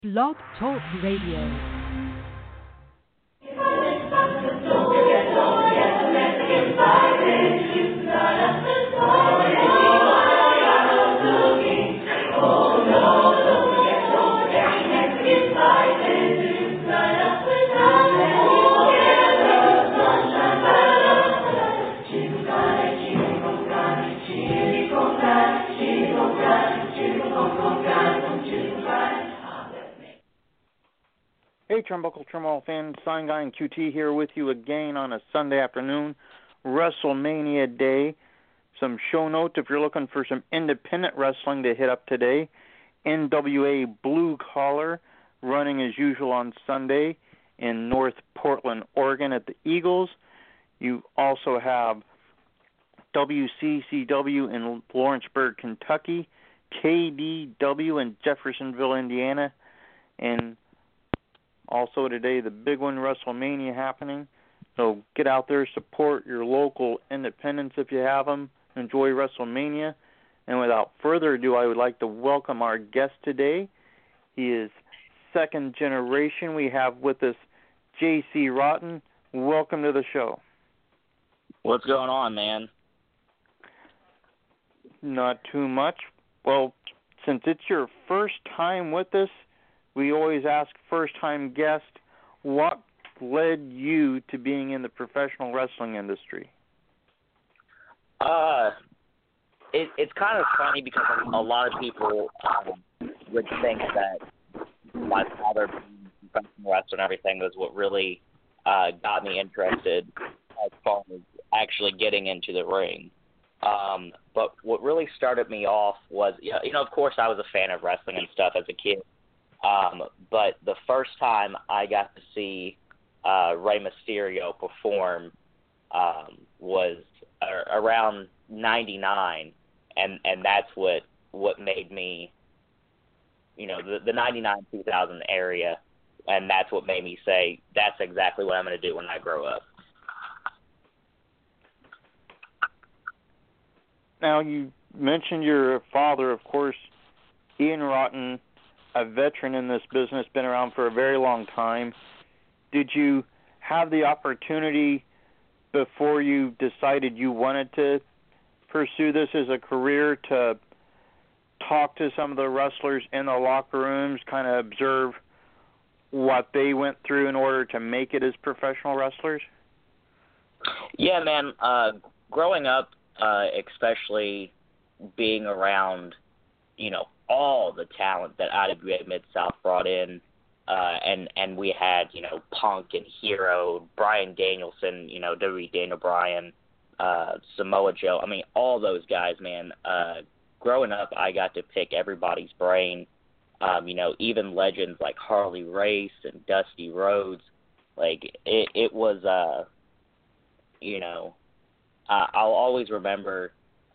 Blog Talk Radio. Hey, Turnbuckle Turmoil fans, Sign Guy and QT here with you again on a Sunday afternoon, WrestleMania day. Some show notes if you're looking for some independent wrestling to hit up today. NWA Blue Collar running as usual on Sunday in North Portland, Oregon at the Eagles. You also have WCCW in Lawrenceburg, Kentucky, KDW in Jeffersonville, Indiana, and also today, the big one, WrestleMania, happening. So get out there, support your local independents if you have them. Enjoy WrestleMania. And without further ado, I would like to welcome our guest today. He is second generation. We have with us J.C. Rotten. Welcome to the show. What's going on, man? Not too much. Well, since it's your first time with us, we always ask first-time guests, what led you to being in the professional wrestling industry? It's kind of funny because a lot of people would think that my father being a professional wrestler and everything was what really got me interested as far as actually getting into the ring. But what really started me off was, of course I was a fan of wrestling and stuff as a kid. But the first time I got to see Rey Mysterio perform was around 99, and that's what made me, the 99-2000 area, and that's what made me say, that's exactly what I'm going to do when I grow up. Now, you mentioned your father, of course, Ian Rotten, a veteran in this business, been around for a very long time. Did you have the opportunity before you decided you wanted to pursue this as a career to talk to some of the wrestlers in the locker rooms, kind of observe what they went through in order to make it as professional wrestlers? Yeah, man. Growing up, especially being around, all the talent that IWA Mid-South brought in, and we had, Punk and Hero, Bryan Danielson, WWE Daniel Bryan, Samoa Joe. I mean, all those guys, man. Growing up, I got to pick everybody's brain. Even legends like Harley Race and Dusty Rhodes. Like, it was, I'll always remember,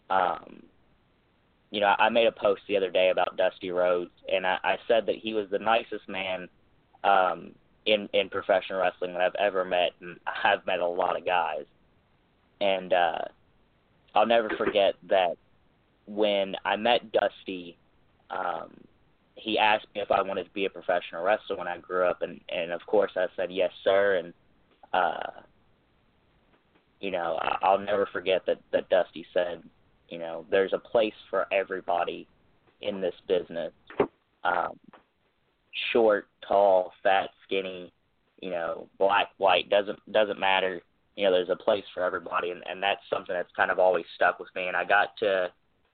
I made a post the other day about Dusty Rhodes, and I said that he was the nicest man in professional wrestling that I've ever met, and I've met a lot of guys. And I'll never forget that when I met Dusty, he asked me if I wanted to be a professional wrestler when I grew up, and of course I said yes, sir. And I'll never forget that Dusty said, there's a place for everybody in this business. Short, tall, fat, skinny, black, white, doesn't matter. There's a place for everybody, and that's something that's kind of always stuck with me. And I got to,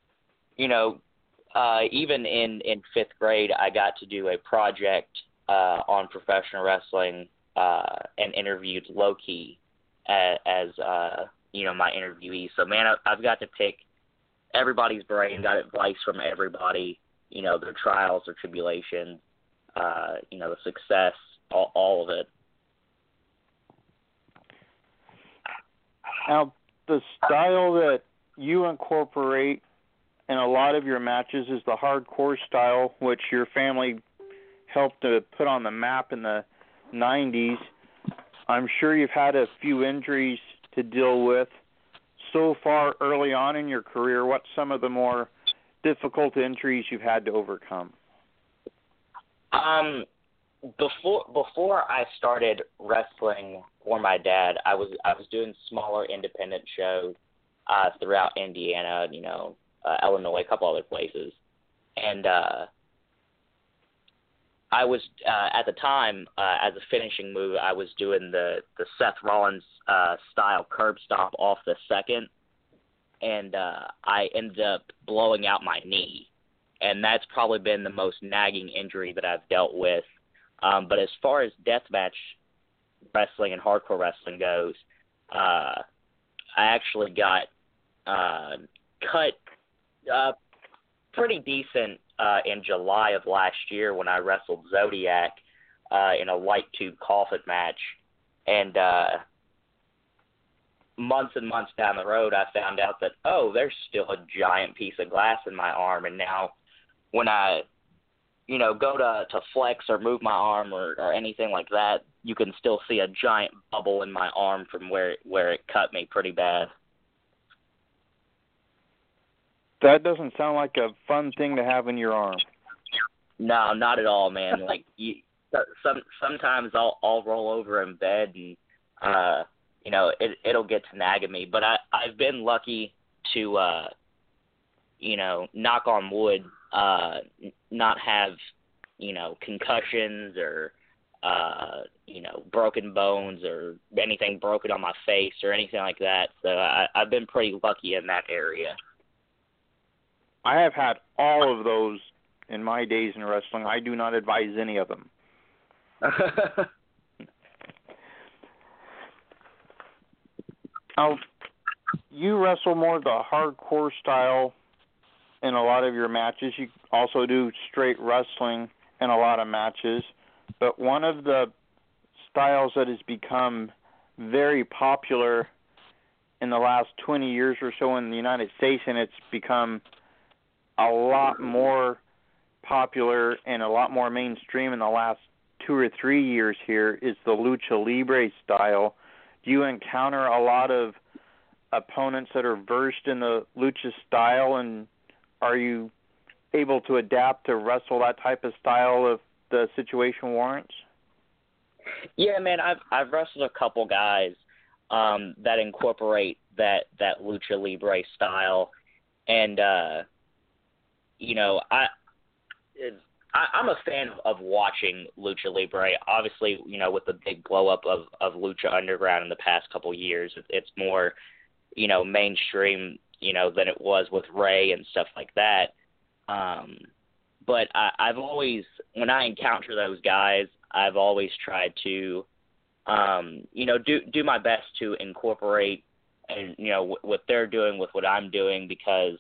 even in fifth grade, I got to do a project on professional wrestling and interviewed Low-Ki as my interviewee. So, man, I've got to pick everybody's brain, got advice from everybody, their trials, their tribulations, the success, all of it. Now, the style that you incorporate in a lot of your matches is the hardcore style, which your family helped to put on the map in the 90s. I'm sure you've had a few injuries to deal with. So far early on in your career, what's some of the more difficult injuries you've had to overcome? Before I started wrestling for my dad, I was doing smaller independent shows throughout Indiana, Illinois, a couple other places, and I was at the time as a finishing move, I was doing the Seth Rollins style curb stomp off the second, and I ended up blowing out my knee, and that's probably been the most nagging injury that I've dealt with. But as far as deathmatch wrestling and hardcore wrestling goes, I actually got cut pretty decent in July of last year when I wrestled Zodiac in a light tube coffin match. And months and months down the road, I found out that, there's still a giant piece of glass in my arm. And now when I go to flex or move my arm or anything like that, you can still see a giant bubble in my arm from where it cut me pretty bad. That doesn't sound like a fun thing to have in your arm. No, not at all, man. Like sometimes I'll roll over in bed and it'll get to nagging me. But I've been lucky to knock on wood, not have concussions or broken bones or anything broken on my face or anything like that. So I've been pretty lucky in that area. I have had all of those in my days in wrestling. I do not advise any of them. Now, you wrestle more the hardcore style in a lot of your matches. You also do straight wrestling in a lot of matches. But one of the styles that has become very popular in the last 20 years or so in the United States, and it's become a lot more popular and a lot more mainstream in the last 2 or 3 years here, is the Lucha Libre style. Do you encounter a lot of opponents that are versed in the Lucha style, and are you able to adapt to wrestle that type of style if the situation warrants? Yeah, man, I've wrestled a couple guys that incorporate that Lucha Libre style, and I'm a fan of watching Lucha Libre. Obviously, with the big blow up of Lucha Underground in the past couple years, it's more, mainstream, than it was with Ray and stuff like that. But I've always, when I encounter those guys, I've always tried to, do my best to incorporate and, what they're doing with what I'm doing, because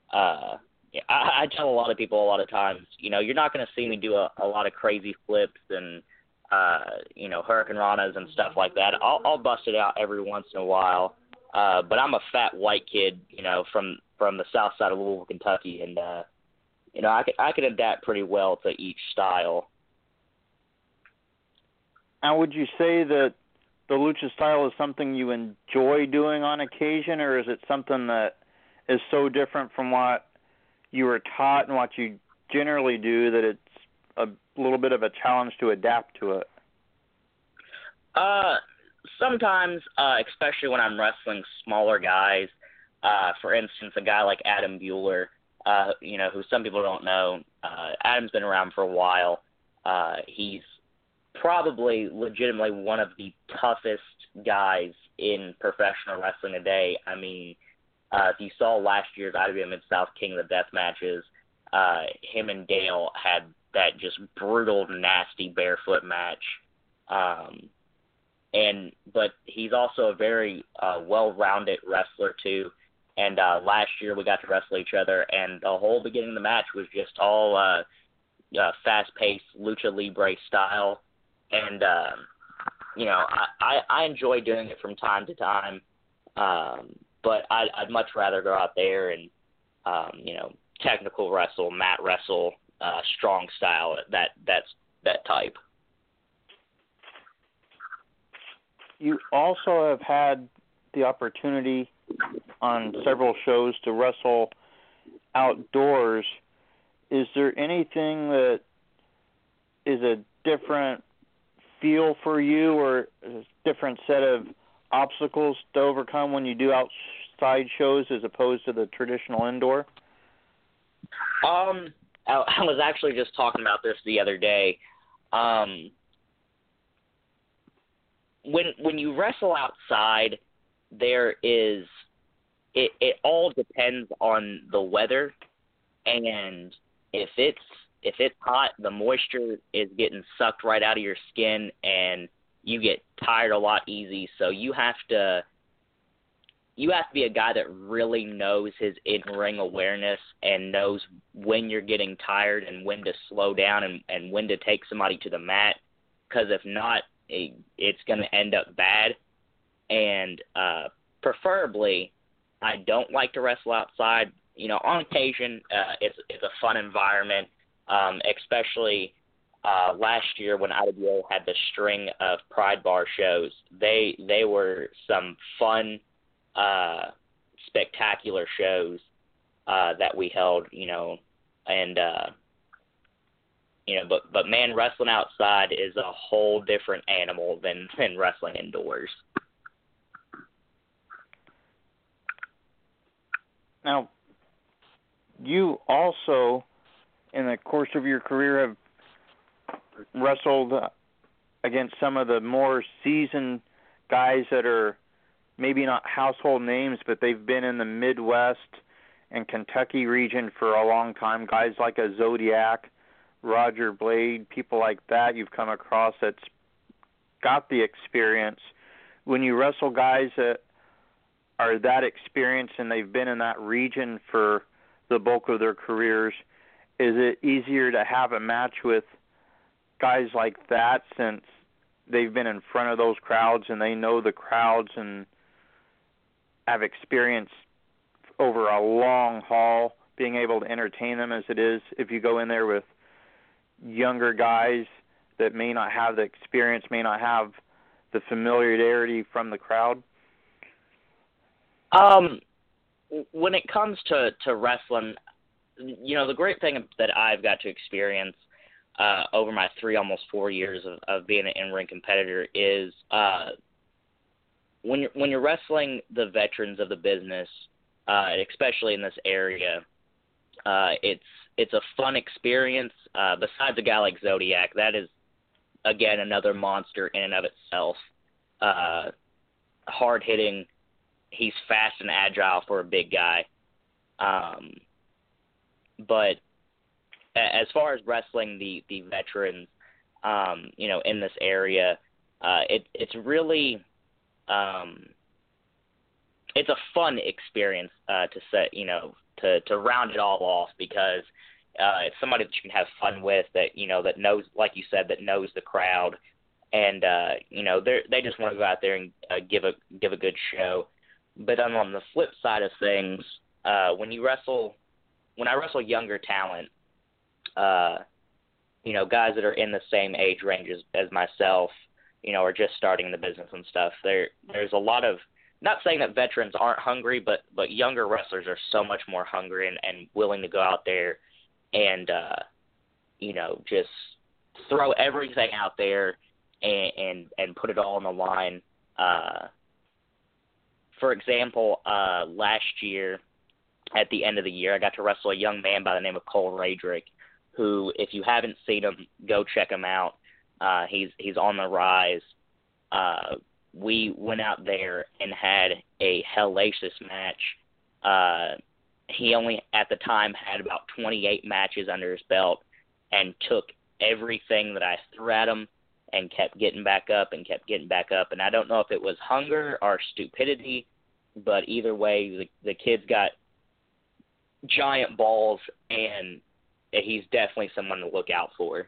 I tell a lot of people a lot of times, you're not going to see me do a lot of crazy flips and, Hurricane Ranas and stuff like that. I'll bust it out every once in a while. But I'm a fat white kid, from the south side of Louisville, Kentucky, and I can adapt pretty well to each style. And would you say that the Lucha style is something you enjoy doing on occasion, or is it something that is so different from what you were taught and what you generally do that it's a little bit of a challenge to adapt to it? Sometimes, especially when I'm wrestling smaller guys, for instance, a guy like Adam Bueller, who some people don't know. Adam's been around for a while. He's probably legitimately one of the toughest guys in professional wrestling today. I mean, if you saw last year's IWM Mid-South King of the Death matches, him and Dale had that just brutal, nasty barefoot match. But he's also a very well-rounded wrestler too. And last year we got to wrestle each other, and the whole beginning of the match was just all fast-paced Lucha Libre style. And I enjoy doing it from time to time. But I'd much rather go out there and technical wrestle, mat wrestle, strong style, that type. You also have had the opportunity on several shows to wrestle outdoors. Is there anything that is a different feel for you, or a different set of obstacles to overcome when you do outside shows as opposed to the traditional indoor? I was actually just talking about this the other day. When you wrestle outside, it all depends on the weather, and if it's hot, the moisture is getting sucked right out of your skin, and you get tired a lot easy. So you have to be a guy that really knows his in-ring awareness and knows when you're getting tired and when to slow down and when to take somebody to the mat, because if not, it's going to end up bad. And preferably, I don't like to wrestle outside. You know, on occasion, it's a fun environment, especially last year when IWO had the string of Pride Bar shows. They were some fun, spectacular shows that we held, you know, and you know, but man, wrestling outside is a whole different animal than wrestling indoors. Now, you also, in the course of your career, have wrestled against some of the more seasoned guys that are maybe not household names, but they've been in the Midwest and Kentucky region for a long time. Guys like a Zodiac, Roger Blade, people like that you've come across that's got the experience. When you wrestle guys that are that experienced and they've been in that region for the bulk of their careers, is it easier to have a match with guys like that since they've been in front of those crowds and they know the crowds and have experience over a long haul, being able to entertain them as it is if you go in there with younger guys that may not have the experience, may not have the familiarity from the crowd? When it comes to wrestling, you know, the great thing that I've got to experience over my almost 4 years of being an in-ring competitor is when you're wrestling the veterans of the business, especially in this area, it's a fun experience. Besides a guy like Zodiac, that is again another monster in and of itself. Hard hitting. He's fast and agile for a big guy. But as far as wrestling the veterans, you know, in this area, it's really it's a fun experience to set, you know, to round it all off, because it's somebody that you can have fun with, that, you know, that knows, like you said, that knows the crowd, and you know, they just want to go out there and give a good show. But on the flip side of things, when I wrestle younger talent, you know, guys that are in the same age range as myself, you know, are just starting the business and stuff, there's a lot of, not saying that veterans aren't hungry, but younger wrestlers are so much more hungry and willing to go out there and, you know, just throw everything out there and put it all on the line. For example, last year, at the end of the year, I got to wrestle a young man by the name of Cole Radrick, who, if you haven't seen him, go check him out. He's on the rise. We went out there and had a hellacious match. He only, at the time, had about 28 matches under his belt and took everything that I threw at him and kept getting back up and kept getting back up. And I don't know if it was hunger or stupidity, but either way, the kid's got giant balls, and he's definitely someone to look out for.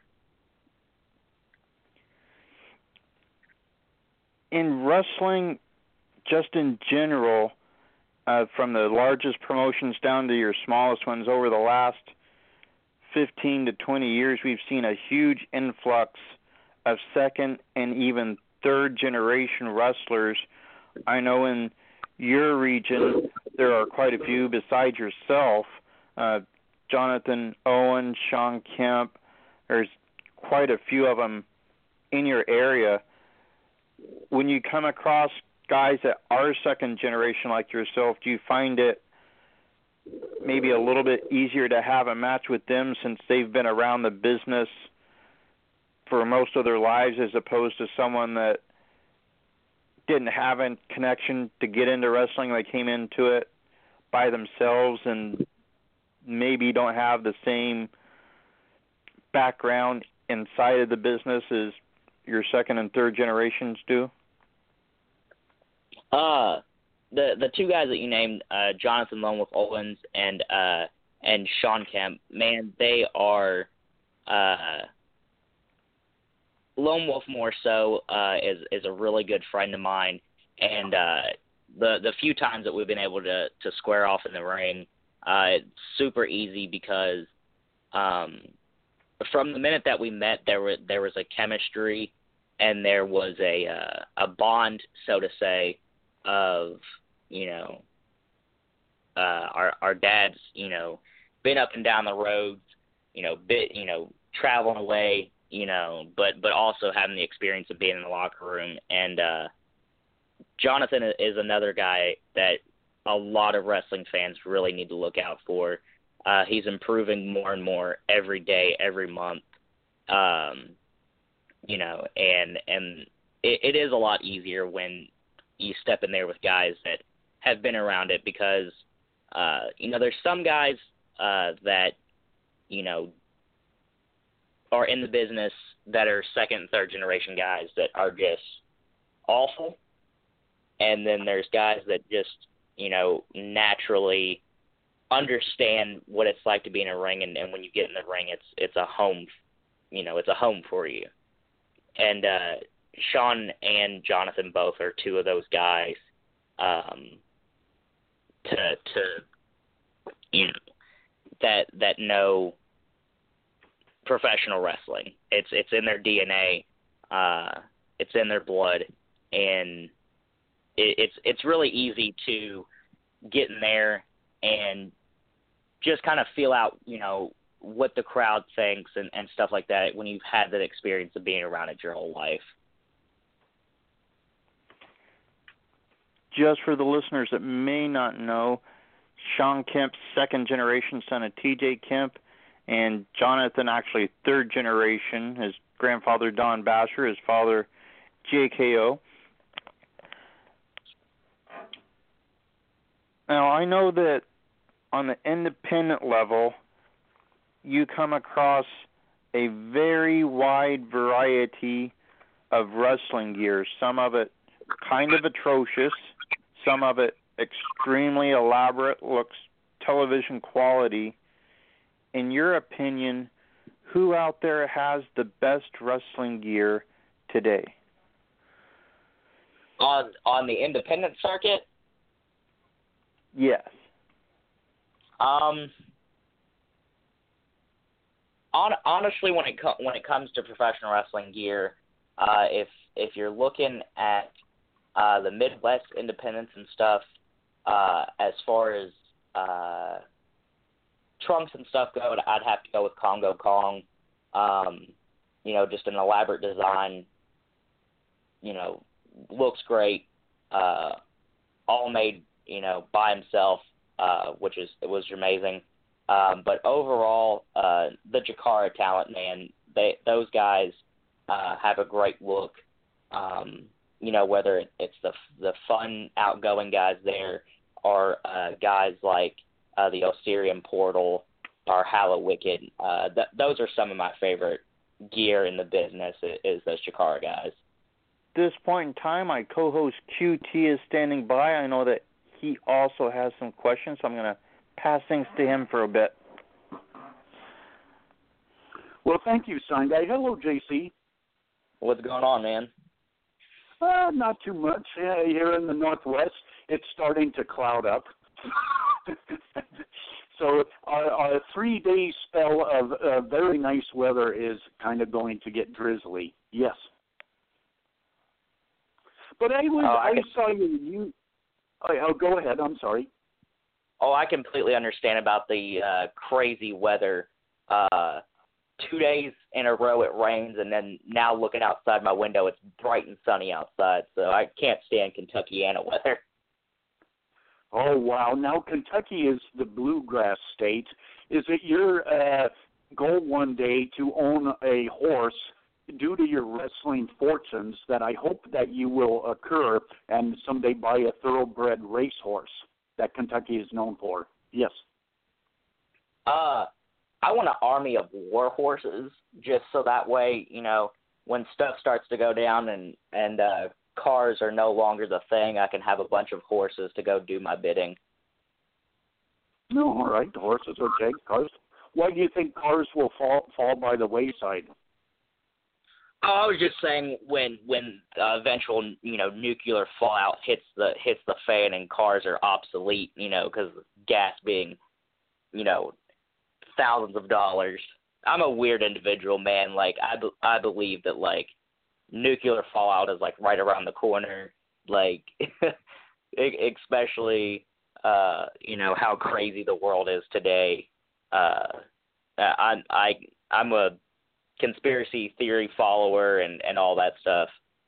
In wrestling, just in general, from the largest promotions down to your smallest ones, over the last 15 to 20 years, we've seen a huge influx of second and even third generation wrestlers. I know in your region there are quite a few besides yourself. Jonathan Owen, Sean Kemp. There's quite a few of them in your area. When you come across guys that are second generation like yourself, do you find it maybe a little bit easier to have a match with them since they've been around the business for most of their lives as opposed to someone that didn't have a connection to get into wrestling? They came into it by themselves and maybe don't have the same background inside of the business as your second and third generations do? The two guys that you named, Jonathan Lone Wolf Owens and Sean Kemp, man, they are Lone Wolf more so is a really good friend of mine, and the few times that we've been able to square off in the ring, it's super easy because from the minute that we met, there was a chemistry and there was a bond, so to say, of our dads, been up and down the roads, traveling away, but also having the experience of being in the locker room. And Jonathan is another guy that a lot of wrestling fans really need to look out for. He's improving more and more every day, every month. And it is a lot easier when you step in there with guys that have been around it because, there's some guys that, are in the business that are second and third generation guys that are just awful. And then there's guys that just, naturally understand what it's like to be in a ring. And when you get in the ring, it's a home, it's a home for you. And Sean and Jonathan both are two of those guys that know professional wrestling. It's in their DNA. It's in their blood, and it's really easy to get in there and just kind of feel out, what the crowd thinks and stuff like that when you've had that experience of being around it your whole life. Just for the listeners that may not know, Sean Kemp's second generation son of T.J. Kemp, and Jonathan actually third generation, his grandfather Don Basher, his father J.K.O. Now, I know that on the independent level, you come across a very wide variety of wrestling gear, some of it kind of atrocious, some of it extremely elaborate, looks television quality. In your opinion, who out there has the best wrestling gear today? On the independent circuit? Yes. Honestly, when it comes to professional wrestling gear, if you're looking at the Midwest independents and stuff, as far as trunks and stuff go, I'd have to go with Congo Kong. Just an elaborate design. Looks great. All made, by himself, which was amazing. But overall, the Jakara talent, man, those guys have a great look. Whether it's the fun, outgoing guys there, or guys like the Osirian Portal or Hallow Wicked. Those are some of my favorite gear in the business. Is those Jakara guys. This point in time, my co-host QT is standing by. I know that he also has some questions, so I'm going to pass things to him for a bit. Well, thank you, Sign Guy. Hello, JC. What's going on, man? Not too much. Here in the Northwest, it's starting to cloud up. So our 3-day spell of very nice weather is kind of going to get drizzly. Yes. But I saw you. Oh, go ahead. I'm sorry. Oh, I completely understand about the crazy weather 2 days in a row it rains, and then now looking outside my window, it's bright and sunny outside. So I can't stand Kentuckiana weather. Oh, wow. Now, Kentucky is the bluegrass state. Is it your goal one day to own a horse due to your wrestling fortunes that I hope that you will occur and someday buy a thoroughbred racehorse that Kentucky is known for? Yes. I want an army of war horses, just so that way, you know, when stuff starts to go down and cars are no longer the thing, I can have a bunch of horses to go do my bidding. No, all right, horses, okay. Cars. Why do you think cars will fall by the wayside? Oh, I was just saying when eventual, you know, nuclear fallout hits the fan and cars are obsolete, you know, because gas being, you know, thousands of dollars. I'm a weird individual, man. Like I believe that like nuclear fallout is like right around the corner. Like especially you know how crazy the world is today. I'm a conspiracy theory follower and all that stuff.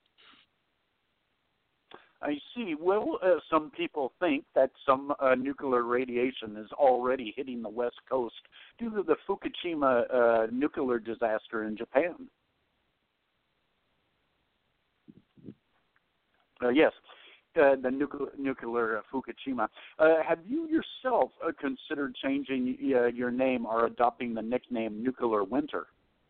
I see. Well, some people think that some nuclear radiation is already hitting the West Coast due to the Fukushima nuclear disaster in Japan. Yes, the nuclear Fukushima. Have you yourself considered changing your name or adopting the nickname Nuclear Winter?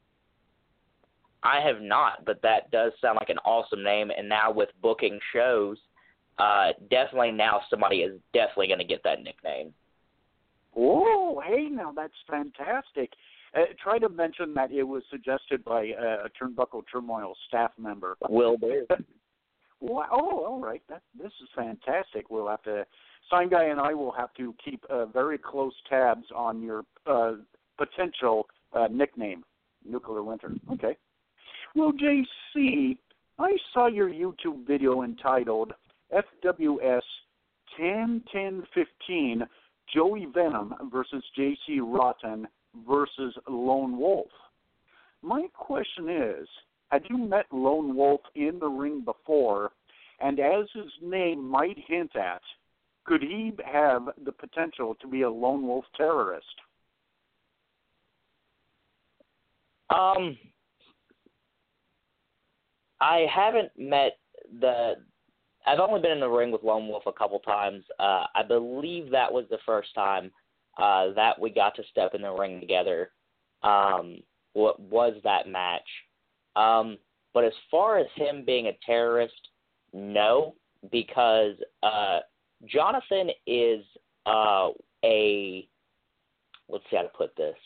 I have not, but that does sound like an awesome name. And now with booking shows, definitely now somebody is definitely going to get that nickname. Oh, hey, now that's fantastic. Try to mention that it was suggested by a Turnbuckle Turmoil staff member. Will do. Wow, oh, all right. This is fantastic. We'll have to, Sign Guy and I will have to keep very close tabs on your potential nickname, Nuclear Winter. Okay. Well, JC, I saw your YouTube video entitled FWS 10-10-15 Joey Venom versus JC Rotten versus Lone Wolf. My question is, had you met Lone Wolf in the ring before, and as his name might hint at, could he have the potential to be a Lone Wolf terrorist? I haven't met I've only been in the ring with Lone Wolf a couple times. I believe that was the first time that we got to step in the ring together. What was that match? But as far as him being a terrorist, no, because Jonathan is let's see how to put this.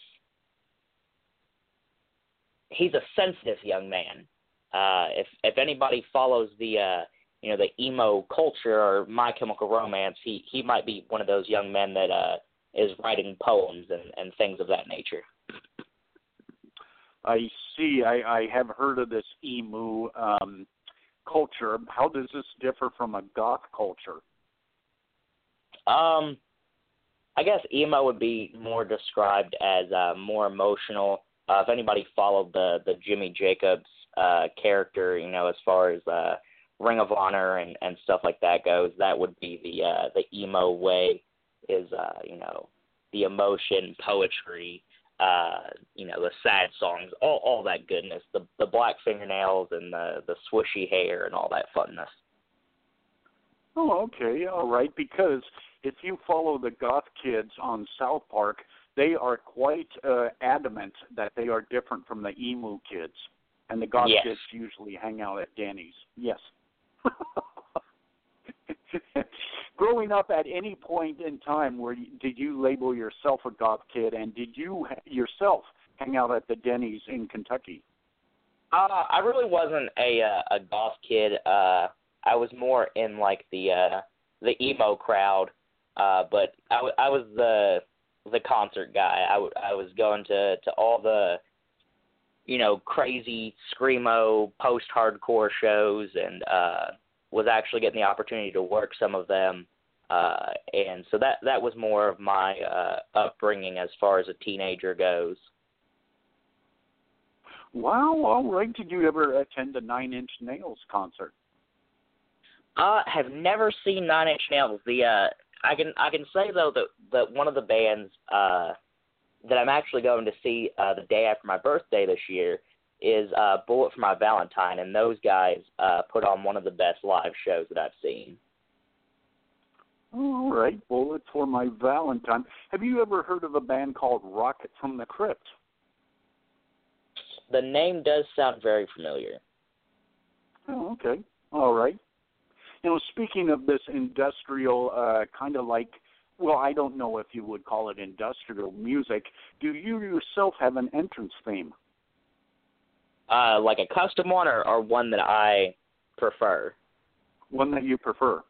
He's a sensitive young man. If anybody follows the the emo culture or My Chemical Romance, he might be one of those young men that is writing poems and things of that nature. I see. I have heard of this emo culture. How does this differ from a goth culture? I guess emo would be more described as more emotional. If anybody followed the Jimmy Jacobs character, as far as Ring of Honor and stuff like that goes, that would be the emo way. Is the emotion, poetry, the sad songs, all that goodness, the black fingernails and the swooshy hair and all that funness. Oh, okay, all right. Because if you follow the goth kids on South Park, they are quite adamant that they are different from the emo kids, and the goth kids usually hang out at Denny's. Yes. Growing up, at any point in time, did you label yourself a goth kid, and did you yourself hang out at the Denny's in Kentucky? I really wasn't a goth kid. I was more in like the emo crowd, but I was the concert guy. I was going to all the crazy screamo post-hardcore shows, and was actually getting the opportunity to work some of them, and so that was more of my upbringing as far as a teenager goes. Wow, all right. Did you ever attend a Nine Inch Nails concert? Have never seen Nine Inch Nails. I can say though that one of the bands that I'm actually going to see the day after my birthday this year is Bullet for My Valentine, and those guys put on one of the best live shows that I've seen. All right, Bullet for My Valentine. Have you ever heard of a band called Rocket from the Crypt? The name does sound very familiar. Oh, okay. All right. Speaking of this industrial kind of like, well, I don't know if you would call it industrial music, do you yourself have an entrance theme? Like a custom one or one that I prefer? One that you prefer.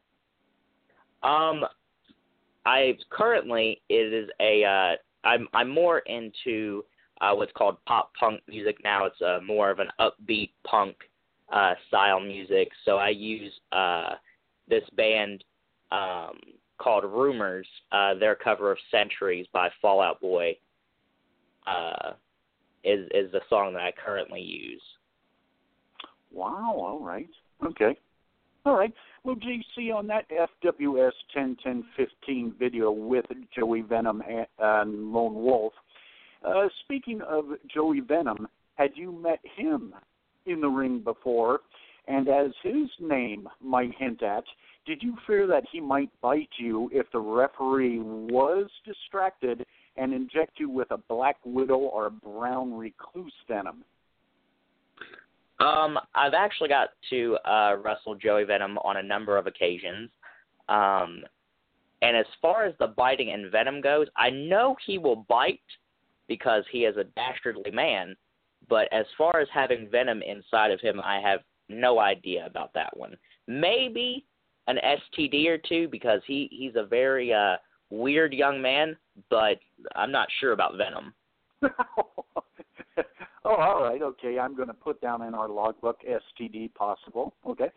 I currently it is a I'm more into what's called pop punk music now. It's more of an upbeat punk style music. So I use this band called Rumors. Their cover of Centuries by Fall Out Boy is the song that I currently use. Wow, all right. Okay. All right. Well, JC, on that FWS 10-10-15 video with Joey Venom and Lone Wolf, speaking of Joey Venom, had you met him in the ring before? And as his name might hint at, did you fear that he might bite you if the referee was distracted and inject you with a black widow or a brown recluse venom? I've actually got to wrestle Joey Venom on a number of occasions. And as far as the biting and venom goes, I know he will bite because he is a dastardly man. But as far as having venom inside of him, I have no idea about that one. Maybe an STD or two because he's a very weird young man, but I'm not sure about venom. Oh, all right, okay. I'm going to put down in our logbook STD possible. Okay.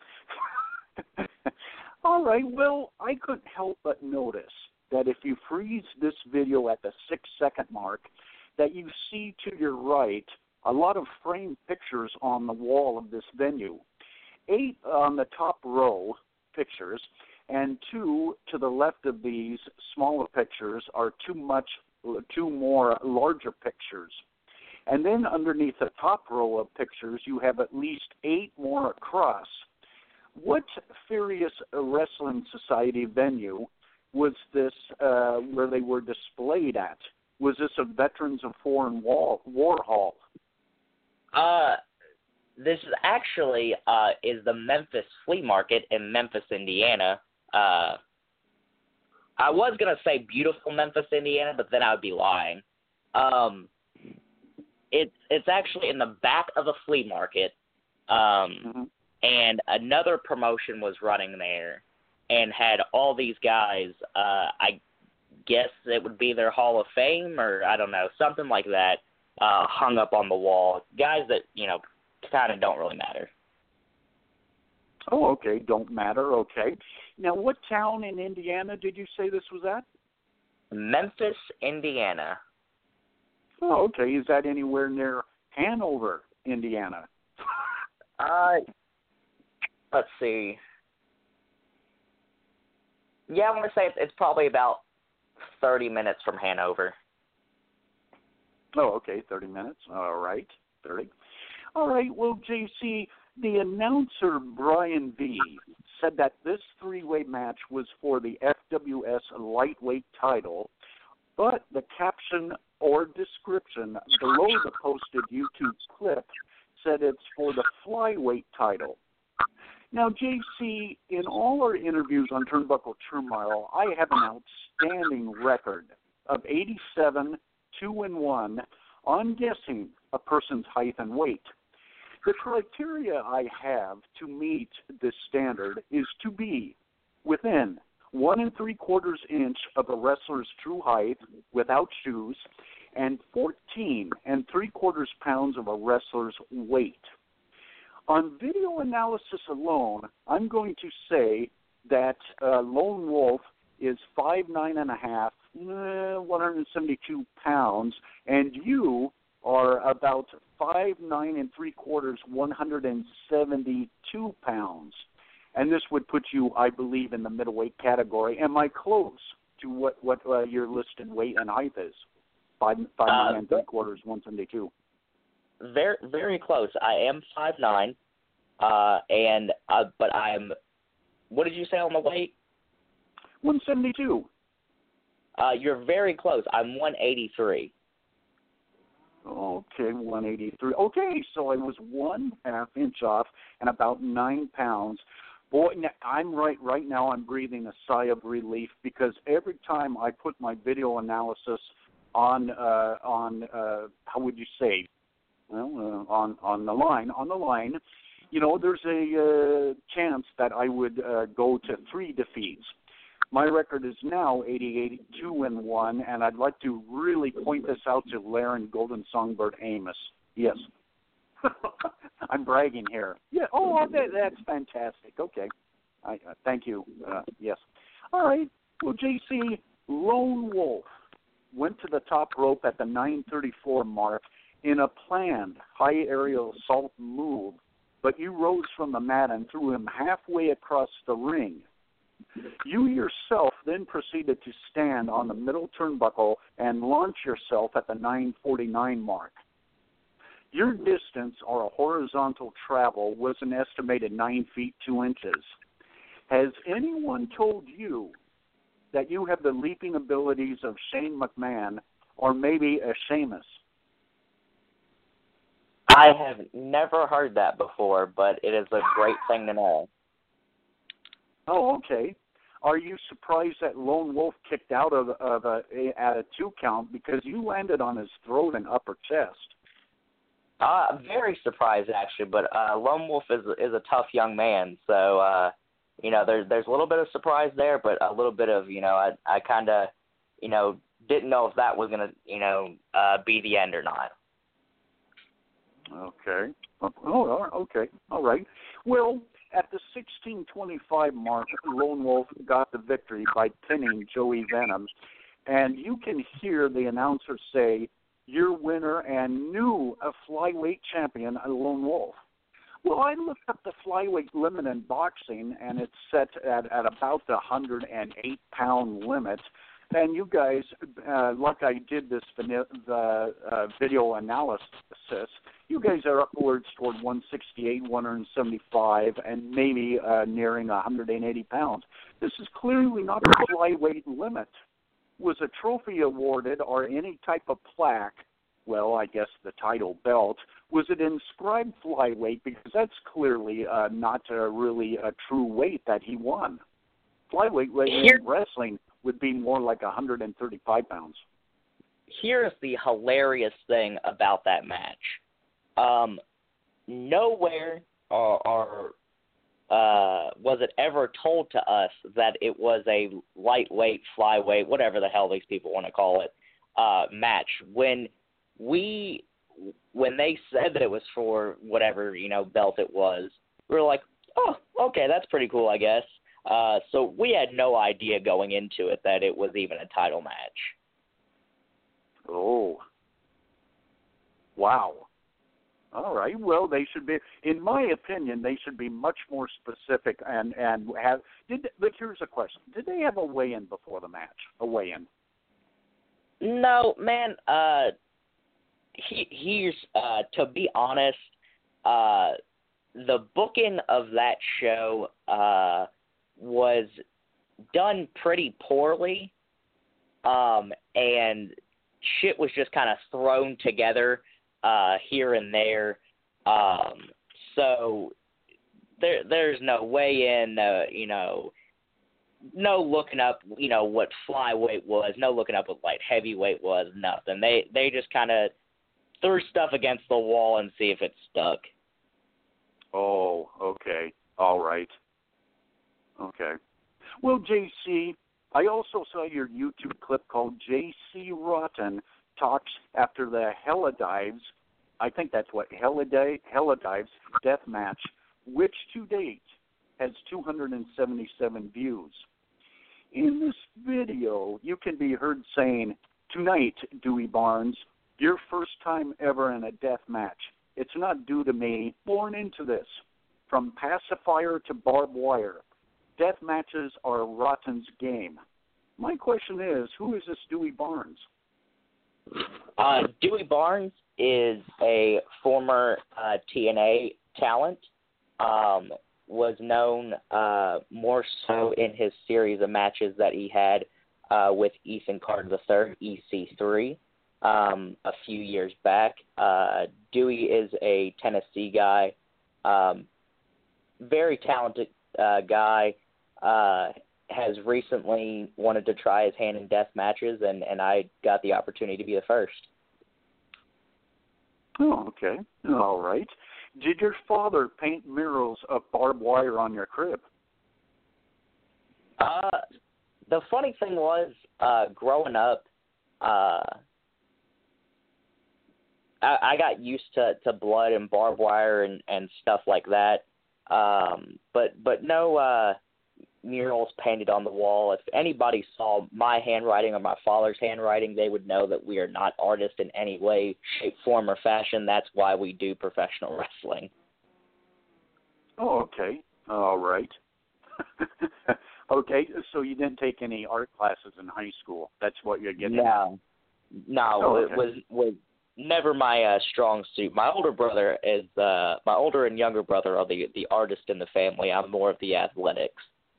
All right, well, I couldn't help but notice that if you freeze this video at the 6-second mark, that you see to your right a lot of framed pictures on the wall of this venue. 8 on the top row pictures, and 2 to the left of these smaller pictures are 2 more larger pictures. And then underneath the top row of pictures, you have at least 8 more across. What Furious Wrestling Society venue was this where they were displayed at? Was this a Veterans of Foreign War Hall? This is actually is the Memphis Flea Market in Memphis, Indiana. I was going to say beautiful Memphis, Indiana, but then I would be lying. It's actually in the back of a flea market, and another promotion was running there and had all these guys, I guess it would be their Hall of Fame or I don't know, something like that, hung up on the wall. Guys that, kind of don't really matter. Oh, okay, don't matter, okay. Now, what town in Indiana did you say this was at? Memphis, Indiana. Oh, okay. Is that anywhere near Hanover, Indiana? Let's see. Yeah, I want to say it's probably about 30 minutes from Hanover. Oh, okay, 30 minutes. All right, 30. All right, well, JC, the announcer, Brian V., said that this 3-way match was for the FWS lightweight title, but the caption or description below the posted YouTube clip said it's for the flyweight title. Now, JC, in all our interviews on Turnbuckle Turmoil, I have an outstanding record of 87, 2-1 on guessing a person's height and weight. The criteria I have to meet this standard is to be within 1 3/4 inch of a wrestler's true height without shoes, and 14 3/4 pounds of a wrestler's weight. On video analysis alone, I'm going to say that Lone Wolf is 5'9.5", 172 pounds, and you are about 5'9" and 3/4", 172 pounds. And this would put you, I believe, in the middleweight category. Am I close to what your listed weight and height is? 5'9" and 3/4", 172. Very, very close. I am 5'9", but I'm. What did you say on the weight? 172. You're very close. I'm 183. Okay, 183. Okay, so I was 1/2 inch off and about 9 pounds. Boy, I'm right now. I'm breathing a sigh of relief because every time I put my video analysis on how would you say? Well, on the line, you know, there's a chance that I would go to 3 defeats. My record is now 82-1, and I'd like to really point this out to Laren Golden Songbird Amos. Yes. I'm bragging here. Yeah. Oh, that's fantastic. Okay. Thank you. Yes. All right. Well, JC, Lone Wolf went to the top rope at the 9:34 mark in a planned high aerial assault move, but you rose from the mat and threw him halfway across the ring. You yourself then proceeded to stand on the middle turnbuckle and launch yourself at the 9:49 mark. Your distance, or horizontal travel, was an estimated 9 feet 2 inches. Has anyone told you that you have the leaping abilities of Shane McMahon or maybe a Sheamus? I have never heard that before, but it is a great thing to know. Oh, okay. Are you surprised that Lone Wolf kicked out at a 2 count because you landed on his throat and upper chest? Very surprised actually, but Lone Wolf is a tough young man, so you know there's a little bit of surprise there, but a little bit of I kind of didn't know if that was gonna be the end or not. Okay. Oh, okay. All right. Well, at the 16:25 mark, Lone Wolf got the victory by pinning Joey Venom, and you can hear the announcer say, "Your winner and new flyweight champion, Lone Wolf." Well, I looked up the flyweight limit in boxing, and it's set at about the 108-pound limit. And you guys, like I did this video analysis, you guys are upwards toward 168, 175, and maybe nearing 180 pounds. This is clearly not the flyweight limit. Was a trophy awarded or any type of plaque? Well, I guess the title belt. Was it inscribed flyweight? Because that's clearly not really a true weight that he won. Flyweight in wrestling would be more like 135 pounds. Here's the hilarious thing about that match. Nowhere was it ever told to us that it was a lightweight, flyweight, whatever the hell these people want to call it, match. When they said that it was for whatever belt it was, we were like, oh, okay, that's pretty cool, I guess. So we had no idea going into it that it was even a title match. Oh. Wow. All right. Well, they should be, in my opinion, they should be much more specific and have. But here's a question: did they have a weigh-in before the match? A weigh-in? No, man. Here's to be honest, the booking of that show was done pretty poorly, and shit was just kind of thrown together here and there. So there's no weigh-in, no looking up, what flyweight was, no looking up what light heavyweight was, nothing. They just kind of threw stuff against the wall and see if it stuck. Oh, okay. All right. Okay. Well, JC, I also saw your YouTube clip called JC Rotten Talks After the Hella Dives. I think that's what, Hella Dives Death Match, which to date has 277 views. In this video, you can be heard saying, "Tonight, Dewey Barnes, Your first time ever in a death match. It's not due to me. Born into this. From pacifier to barbed wire. Death matches are Rotten's game. My question is, who is this Dewey Barnes? Dewey Barnes is a former TNA talent. Was known more so in his series of matches that he had with Ethan Carter III, EC3, a few years back. Dewey is a Tennessee guy, very talented guy, has recently wanted to try his hand in death matches, and I got the opportunity to be the first. Oh, okay. All right. Did your father paint murals of barbed wire on your crib? The funny thing was, growing up, I got used to blood and barbed wire and stuff like that. But no murals painted on the wall. If anybody saw my handwriting or my father's handwriting, they would know that we are not artists in any way, shape, form, or fashion. That's why we do professional wrestling. Oh, okay. All right. Okay, so you didn't take any art classes in high school. That's what you're getting at. No, okay. It was never my strong suit. My older brother is my older and younger brother are the artist in the family. I'm more of the athletics.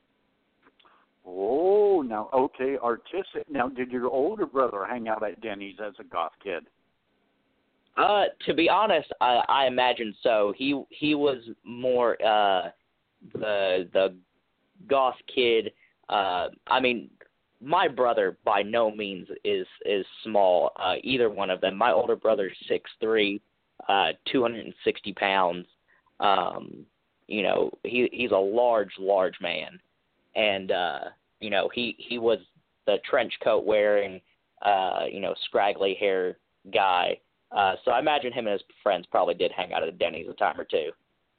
Oh, now, okay, artistic. Now, did your older brother hang out at Denny's as a goth kid? To be honest, I imagine so. He was more the goth kid. I mean, my brother by no means is small. Either one of them. My older brother's 6'3", 260 pounds. You know, he's a large man. And, you know, he was the trench coat wearing, you know, scraggly hair guy. So I imagine him and his friends probably did hang out at Denny's a time or two.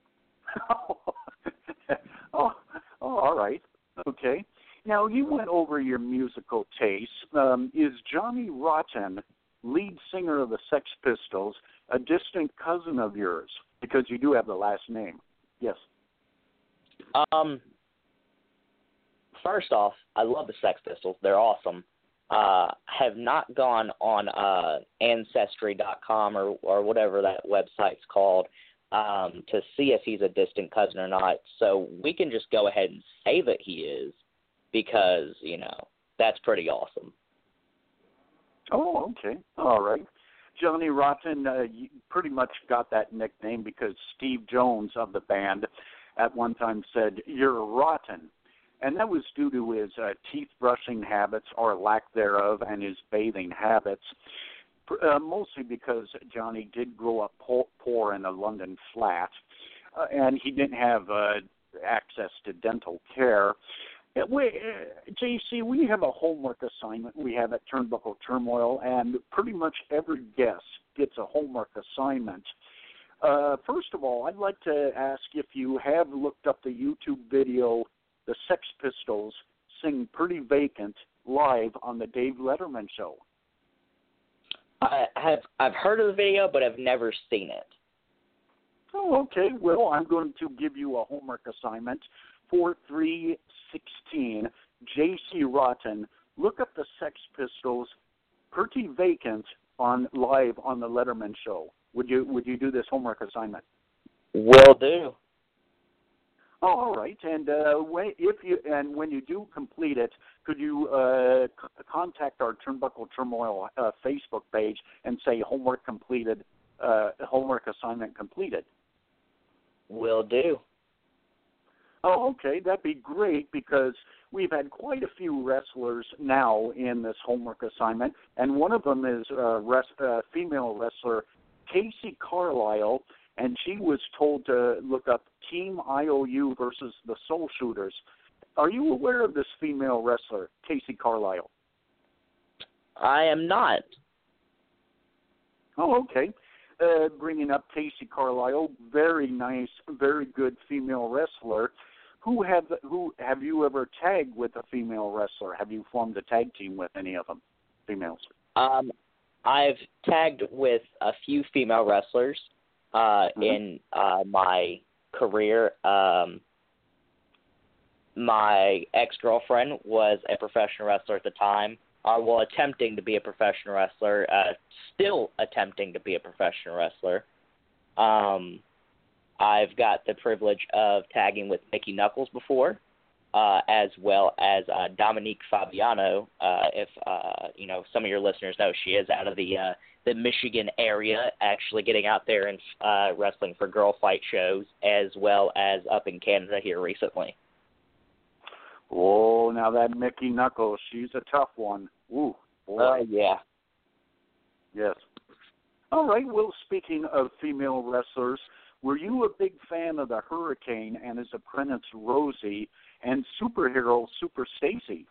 Oh, all right. Okay. Now, you went over your musical taste. Is Johnny Rotten, lead singer of the Sex Pistols, a distant cousin of yours? Because you do have the last name. Yes. First off, I love the Sex Pistols. They're awesome. Have not gone on Ancestry.com or whatever that website's called to see if he's a distant cousin or not. So we can just go ahead and say that he is because, you know, that's pretty awesome. Oh, okay. All right. Johnny Rotten, you pretty much got that nickname because Steve Jones of the band at one time said, "You're rotten." And that was due to his teeth-brushing habits or lack thereof and his bathing habits, mostly because Johnny did grow up poor in a London flat, and he didn't have access to dental care. JC, we have a homework assignment we have at Turnbuckle Turmoil, and pretty much every guest gets a homework assignment. First of all, I'd like to ask if you have looked up the YouTube video, The Sex Pistols Sing Pretty Vacant live on the Dave Letterman Show. I've heard of the video, but I've never seen it. Oh, okay. Well, I'm going to give you a homework assignment. 4316, J.C. Rotten. Look up the Sex Pistols Pretty Vacant live on the Letterman Show. Would you do this homework assignment? Will do. Oh, all right. And when you do complete it, could you contact our Turnbuckle Turmoil Facebook page and say homework completed, homework assignment completed? Will do. Oh, okay. That'd be great because we've had quite a few wrestlers now in this homework assignment, and one of them is female wrestler Casey Carlisle, and she was told to look up Team IOU versus the Soul Shooters. Are you aware of this female wrestler, Casey Carlisle? I am not. Oh, okay. Bringing up Casey Carlisle, very nice, very good female wrestler. Who have you ever tagged with a female wrestler? Have you formed a tag team with any of them, females? I've tagged with a few female wrestlers in my career. My ex-girlfriend was a professional wrestler at the time, attempting to be a professional wrestler, still attempting to be a professional wrestler. I've got the privilege of tagging with Mickey Knuckles before, as well as Dominique Fabiano. If some of your listeners know, she is out of the Michigan area, actually getting out there and wrestling for girl fight shows, as well as up in Canada here recently. Oh, now that Mickey Knuckles, she's a tough one. Ooh, boy. Yeah. Yes. All right, well, speaking of female wrestlers, were you a big fan of the Hurricane and his apprentice Rosie and superhero Super Stacy?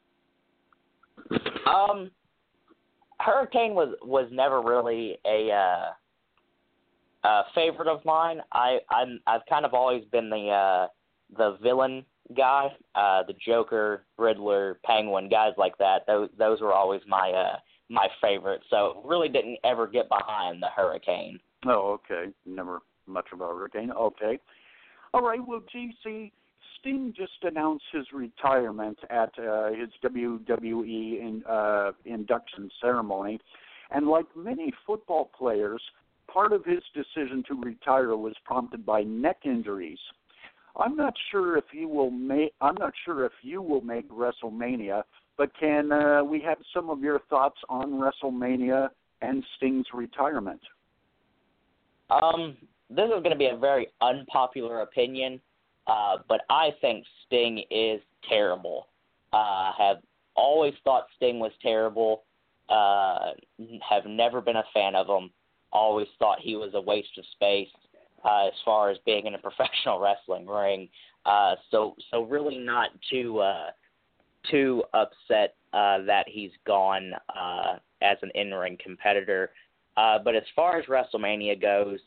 Hurricane was never really a favorite of mine. I've kind of always been the villain guy, the Joker, Riddler, Penguin, guys like that. Those were always my favorite. So really didn't ever get behind the Hurricane. Oh, okay. Never much of a Hurricane. Okay. All right. Well, GC, Sting just announced his retirement at his WWE induction ceremony, and like many football players, part of his decision to retire was prompted by neck injuries. I'm not sure if you will make WrestleMania, but can we have some of your thoughts on WrestleMania and Sting's retirement? This is going to be a very unpopular opinion, but I think Sting is terrible. Have always thought Sting was terrible. Have never been a fan of him. Always thought he was a waste of space as far as being in a professional wrestling ring. So really not too upset that he's gone as an in-ring competitor. But as far as WrestleMania goes,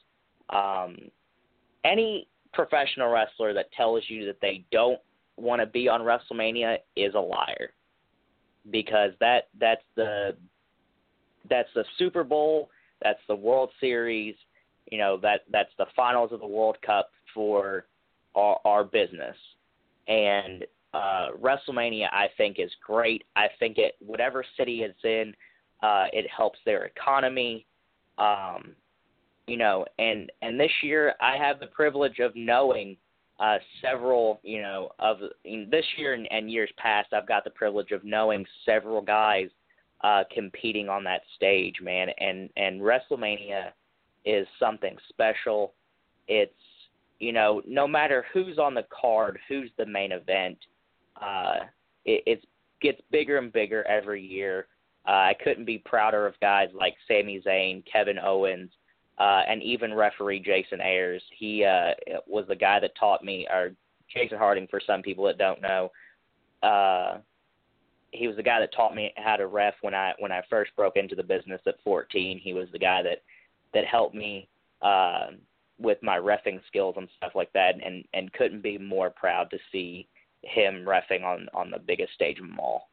any professional wrestler that tells you that they don't want to be on WrestleMania is a liar, because that's the Super Bowl, that's the World Series, that's the finals of the World Cup for our business. And WrestleMania, I think, is great. I think whatever city it's in, it helps their economy. And this year I have the privilege of knowing several, this year and years past, I've got the privilege of knowing several guys competing on that stage, man. And WrestleMania is something special. It's, no matter who's on the card, who's the main event, it gets bigger and bigger every year. I couldn't be prouder of guys like Sami Zayn, Kevin Owens, and even referee Jason Ayers. He was the guy that taught me, or Jason Harding for some people that don't know. He was the guy that taught me how to ref when I first broke into the business at 14. He was the guy that helped me with my reffing skills and stuff like that, and couldn't be more proud to see him reffing on the biggest stage of them all.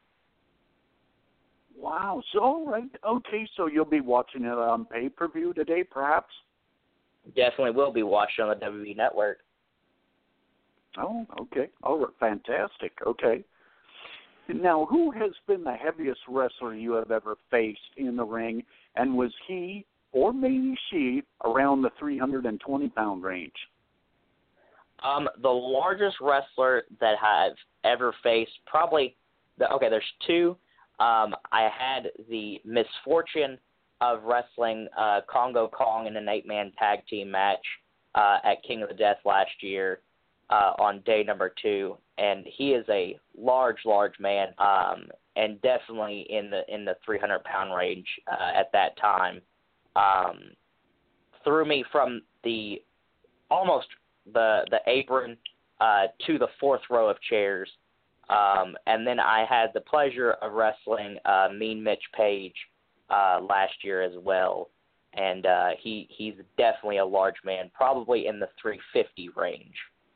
Wow. So, all right. Okay, so you'll be watching it on pay-per-view today, perhaps? Definitely will be watching on the WWE Network. Oh, okay. All right. Fantastic. Okay. Now, who has been the heaviest wrestler you have ever faced in the ring, and was he, or maybe she, around the 320-pound range? The largest wrestler that I've ever faced, there's two. I had the misfortune of wrestling Congo Kong in an 8-man tag team match at King of the Death last year on day number 2, and he is a large man, and definitely in the 300-pound range at that time. Threw me from the apron to the 4th row of chairs. And then I had the pleasure of wrestling Mean Mitch Page last year as well. And he's definitely a large man, probably in the 350 range.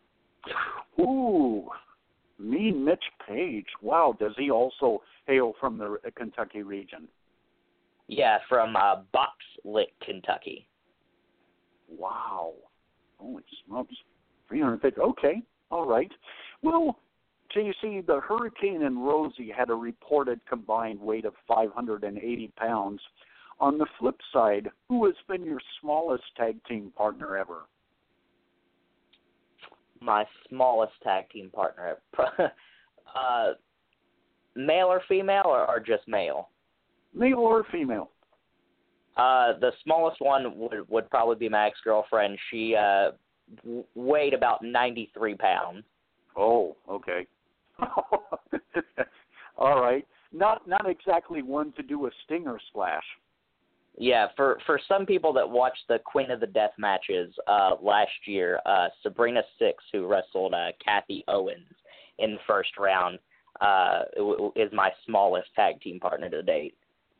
Ooh, Mean Mitch Page. Wow, does he also hail from the Kentucky region? Yeah, from Box Lick, Kentucky. Wow. Holy smokes. 350. Okay. All right. Well, JC, the Hurricane and Rosie had a reported combined weight of 580 pounds. On the flip side, who has been your smallest tag team partner ever? My smallest tag team partner. Male or female, or just male? Male or female? The smallest one would probably be my ex-girlfriend. She weighed about 93 pounds. Oh, okay. All right. Not exactly one to do a stinger splash. Yeah, for some people that watched the Queen of the Death matches last year, Sabrina Six, who wrestled Kathy Owens in the first round, is my smallest tag team partner to date.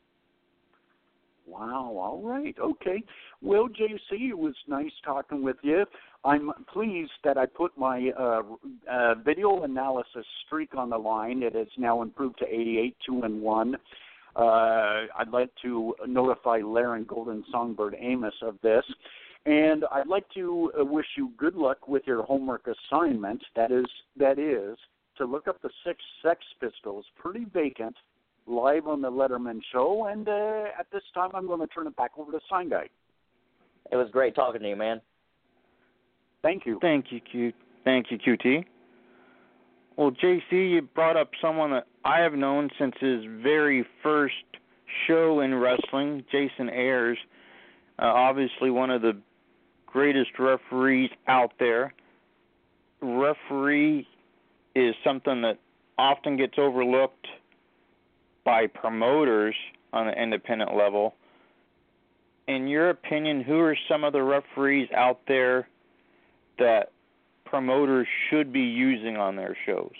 Wow, all right, okay. Well, JC, it was nice talking with you. I'm pleased that I put my video analysis streak on the line. It has now improved to 88, 2-1. I'd like to notify Laren Golden Songbird Amos of this. And I'd like to wish you good luck with your homework assignment. That is to look up the 6 Sex Pistols, Pretty Vacant, live on the Letterman Show. And at this time, I'm going to turn it back over to Sign Guy. It was great talking to you, man. Thank you. Thank you, QT. Well, JC, you brought up someone that I have known since his very first show in wrestling, Jason Ayers, obviously one of the greatest referees out there. Referee is something that often gets overlooked by promoters on the independent level. In your opinion, who are some of the referees out there that promoters should be using on their shows?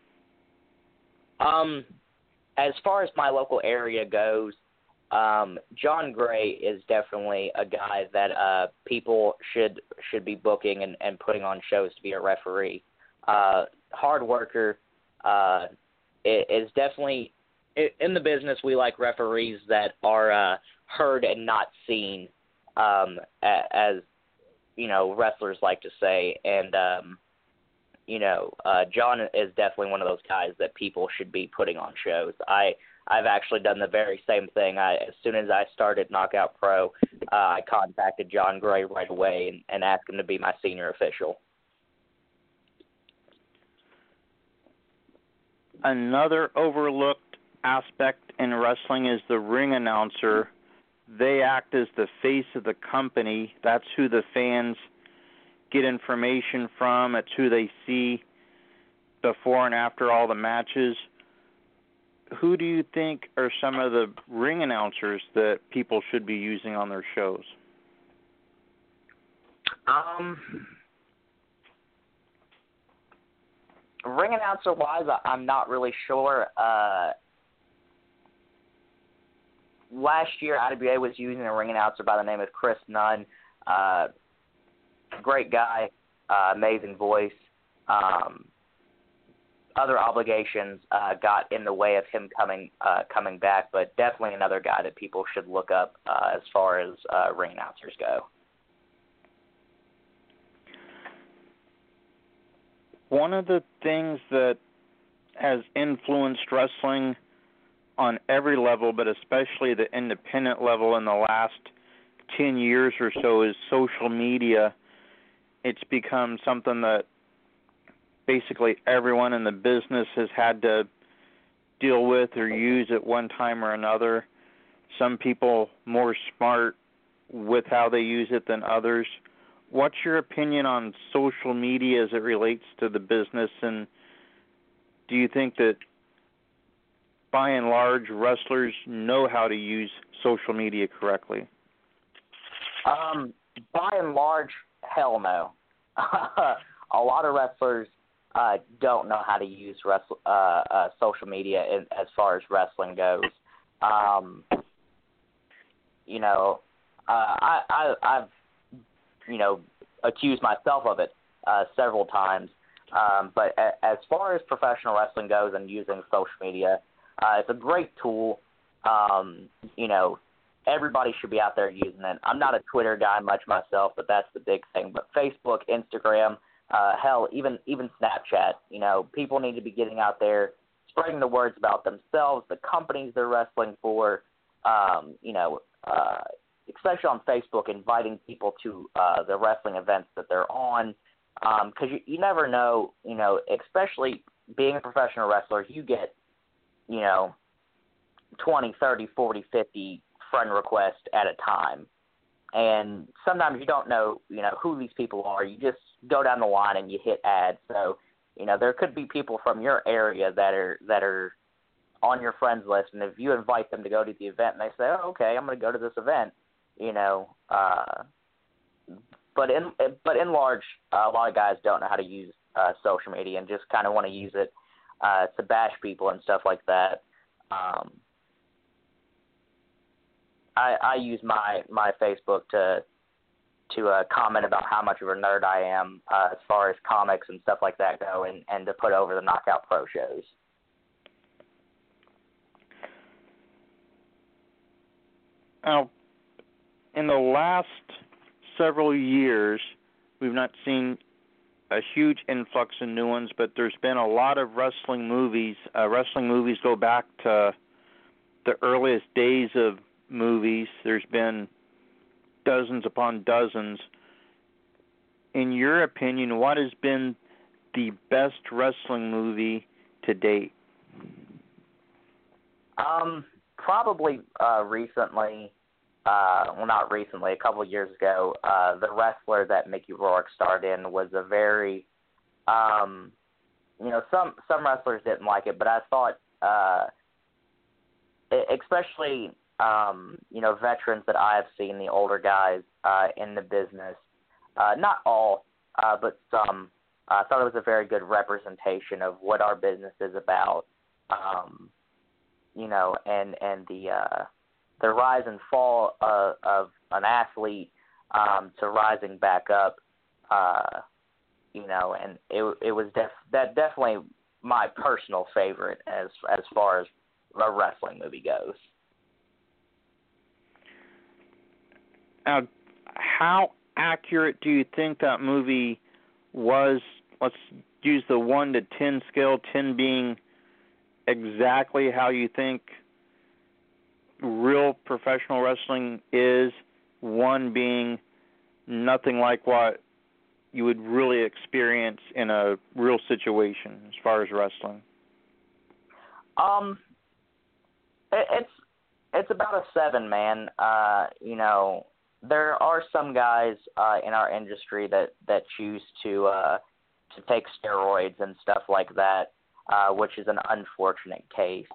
As far as my local area goes, John Gray is definitely a guy that people should be booking and putting on shows to be a referee. Hard worker. Is definitely in the business. We like referees that are heard and not seen, as you know, wrestlers like to say. And John is definitely one of those guys that people should be putting on shows. I've actually done the very same thing. As soon as I started Knockout Pro, I contacted John Gray right away and asked him to be my senior official. Another overlooked aspect in wrestling is the ring announcer. They act as the face of the company. That's who the fans get information from. It's who they see before and after all the matches. Who do you think are some of the ring announcers that people should be using on their shows? Ring announcer-wise, I'm not really sure. Last year, IWA was using a ring announcer by the name of Chris Nunn. Great guy, amazing voice. Other obligations got in the way of him coming back, but definitely another guy that people should look up as far as ring announcers go. One of the things that has influenced wrestling on every level, but especially the independent level in the last 10 years or so, is social media. It's become something that basically everyone in the business has had to deal with or use at one time or another. Some people more smart with how they use it than others. What's your opinion on social media as it relates to the business, and do you think that by and large wrestlers know how to use social media correctly? By and large, hell no. A lot of wrestlers don't know how to use social media as far as wrestling goes. I've accused myself of it several times. But as far as professional wrestling goes and using social media, it's a great tool. everybody should be out there using it. I'm not a Twitter guy much myself, but that's the big thing. But Facebook, Instagram, hell, even Snapchat. You know, people need to be getting out there, spreading the words about themselves, the companies they're wrestling for. Especially on Facebook, inviting people to the wrestling events that they're on, because you never know. You know, especially being a professional wrestler, you get 20, 30, 40, 50 friend requests at a time. And sometimes you don't know, who these people are. You just go down the line and you hit add. So, there could be people from your area that are on your friends list. And if you invite them to go to the event and they say, oh, okay, I'm going to go to this event, but in large, a lot of guys don't know how to use social media and just kind of want to use it to bash people and stuff like that. I use my Facebook to comment about how much of a nerd I am as far as comics and stuff like that go, and to put over the Knockout Pro shows. Now, in the last several years, we've not seen a huge influx in new ones, but there's been a lot of wrestling movies. Wrestling movies go back to the earliest days of movies. There's been dozens upon dozens. In your opinion, what has been the best wrestling movie to date? Probably recently, not recently, a couple of years ago, the wrestler that Mickey Rourke starred in was a very, some wrestlers didn't like it, but I thought, especially, veterans that I have seen, the older guys in the business, not all, but some, I thought it was a very good representation of what our business is about, and the rise and fall of an athlete to rising back up, and it was definitely my personal favorite as far as a wrestling movie goes. Now, how accurate do you think that movie was? Let's use the 1 to 10 scale, 10 being exactly how you think real professional wrestling is, 1 being nothing like what you would really experience in a real situation as far as wrestling. It's about a 7, man. There are some guys in our industry that choose to take steroids and stuff like that, which is an unfortunate case.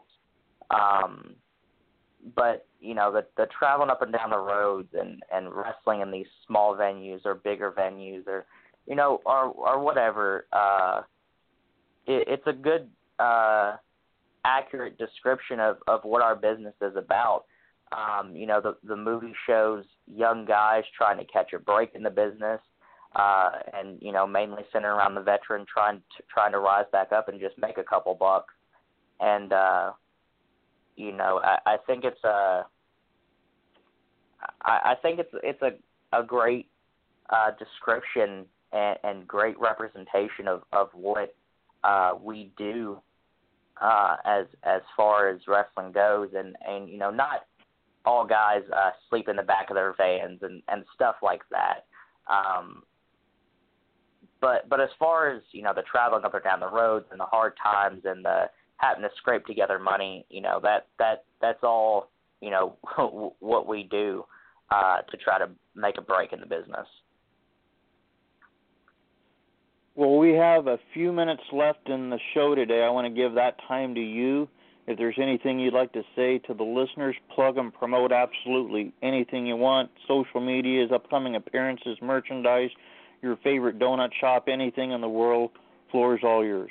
But the traveling up and down the roads and wrestling in these small venues or bigger venues or or whatever, it's a good accurate description of what our business is about. The movie shows young guys trying to catch a break in the business, and mainly centered around the veteran trying to rise back up and just make a couple bucks. And I think it's a great description and great representation of what we do as far as wrestling goes, and not all guys sleep in the back of their vans and stuff like that. But as far as the traveling up and down the roads and the hard times and the having to scrape together money, that's all what we do to try to make a break in the business. Well, we have a few minutes left in the show today. I want to give that time to you. If there's anything you'd like to say to the listeners, plug and promote absolutely anything you want. Social medias, upcoming appearances, merchandise, your favorite donut shop, anything in the world. Floor is all yours.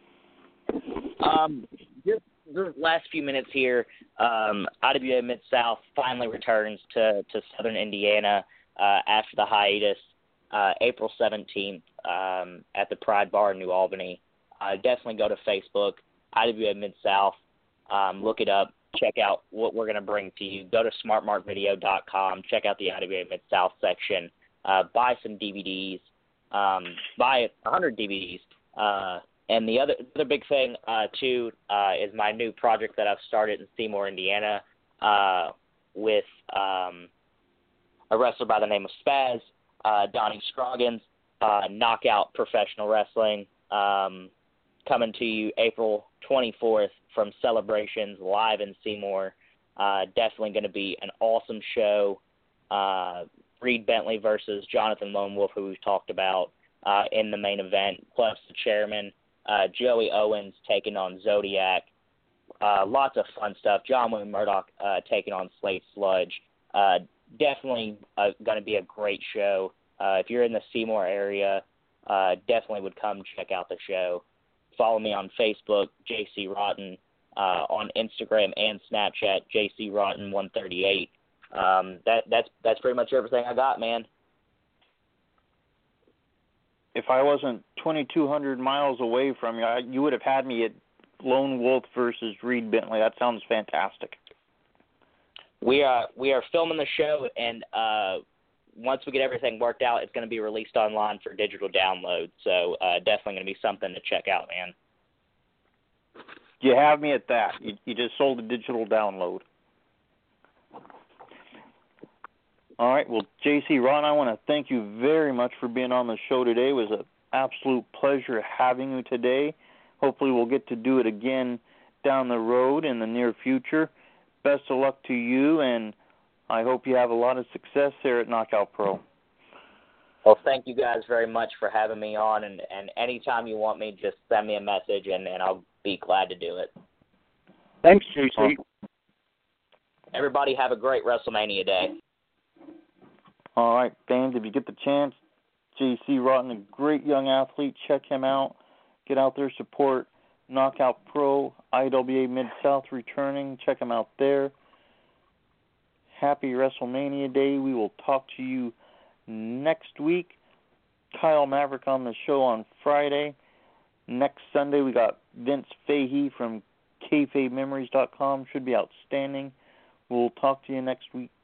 Just the last few minutes here, IWA Mid-South finally returns to Southern Indiana after the hiatus, April 17th at the Pride Bar in New Albany. Definitely go to Facebook, IWA Mid-South. Look it up. check out what we're going to bring to you, go to smartmarkvideo.com, check out the IWA Mid-South section, buy some DVDs, buy 100 DVDs. And the other big thing, too, is my new project that I've started in Seymour, Indiana, with a wrestler by the name of Spaz, Donnie Scroggins, Knockout Professional Wrestling, coming to you April 24th from Celebrations live in Seymour. Definitely going to be an awesome show. Reed Bentley versus Jonathan Lone Wolf, who we've talked about in the main event, plus the chairman, Joey Owens taking on Zodiac. Lots of fun stuff. John Wayne Murdoch taking on Slate Sludge. Definitely going to be a great show. If you're in the Seymour area, definitely would come check out the show. Follow me on Facebook, JC Rotten, on Instagram and Snapchat, JC Rotten 138. That's pretty much everything I got, man. If I wasn't 2,200 miles away from you, you would have had me at Lone Wolf versus Reed Bentley. That sounds fantastic. We are filming the show, and once we get everything worked out, it's going to be released online for digital download. So definitely going to be something to check out, man. You have me at that. You just sold a digital download. All right. Well, J.C. Ron, I want to thank you very much for being on the show today. It was an absolute pleasure having you today. Hopefully we'll get to do it again down the road in the near future. Best of luck to you, and I hope you have a lot of success there at Knockout Pro. Well, thank you guys very much for having me on, and anytime you want me, just send me a message, and I'll be glad to do it. Thanks, JC. Everybody have a great WrestleMania day. All right, fans, if you get the chance, J.C. Rotten, a great young athlete. Check him out. Get out there, support Knockout Pro, IWA Mid-South returning. Check him out there. Happy WrestleMania Day. We will talk to you next week. Kyle Maverick on the show on Friday. Next Sunday, we got Vince Fahey from KayfabeMemories.com. Should be outstanding. We'll talk to you next week.